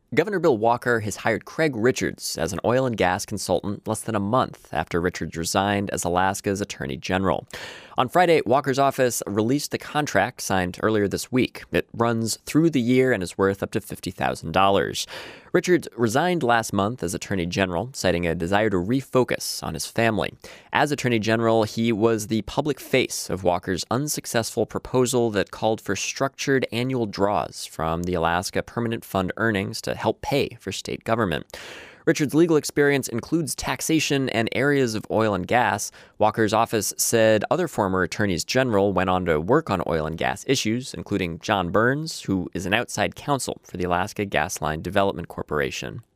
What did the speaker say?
Governor Bill Walker has hired Craig Richards as an oil and gas consultant less than a month after Richards resigned as Alaska's Attorney General. On Friday, Walker's office released the contract signed earlier this week. It runs through the year and is worth up to $50,000. Richards resigned last month as Attorney General, citing a desire to refocus on his family. As Attorney General, he was the public face of Walker's unsuccessful proposal that called for structured annual draws from the Alaska Permanent Fund earnings to help pay for state government. Richards' legal experience includes taxation and areas of oil and gas. Walker's office said other former attorneys general went on to work on oil and gas issues, including John Burns, who is an outside counsel for the Alaska Gasline Development Corporation.